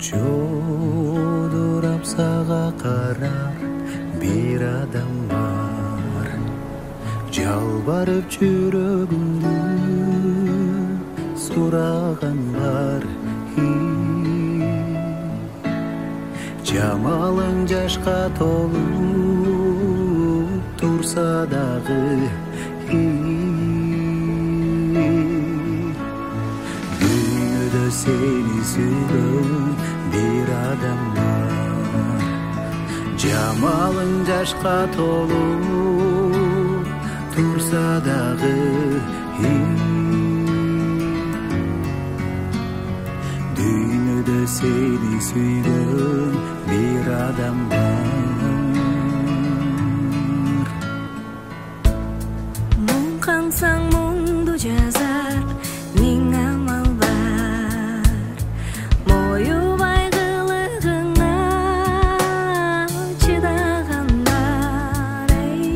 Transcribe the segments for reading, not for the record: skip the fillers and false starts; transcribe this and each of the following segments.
Жолдурап сага карар бир адам бар. Жалбарып жүрөгүмдү сураган бар. Жамалың жашка толуп турса дагы, дүйнөдө сени сүйгөн бир адам бар. Жамалың жашка толуп турса дагы, дүйнөдө сени сүйгөн бир адам бар. Муң кансаң муңду жазар, миң амал бар. Моюбай кылыгыңа чыдагандар.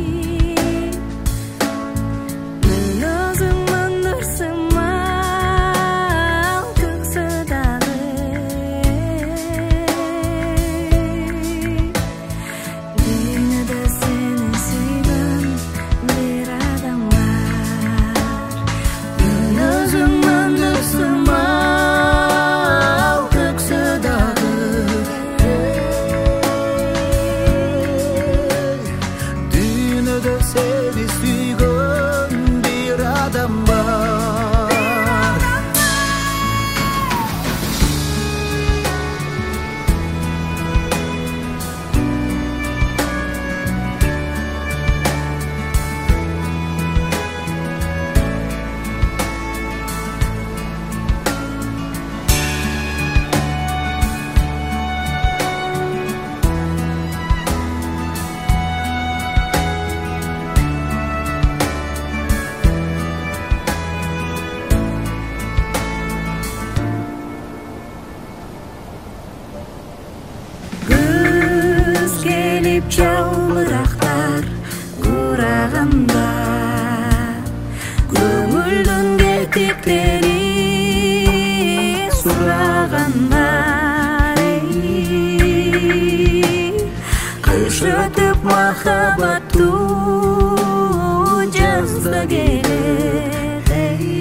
Мен өзүң мындырсымал көксө дагы, дүйнөдө сени сүйгөн бир адам бар. Мен өзүң мындырсымал көксө дагы, Дүйнөдө сени сүйгөн бир адам бар. күз келип жалбырактар кураганда, көңүлдүн кетиктери сурагандар. Кыш өтүп махабаттуу жаз да келет.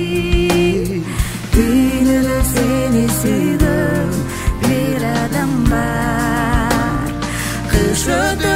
Дүйнөдө сени сүйгөн бир адам бар. Кыш өтүп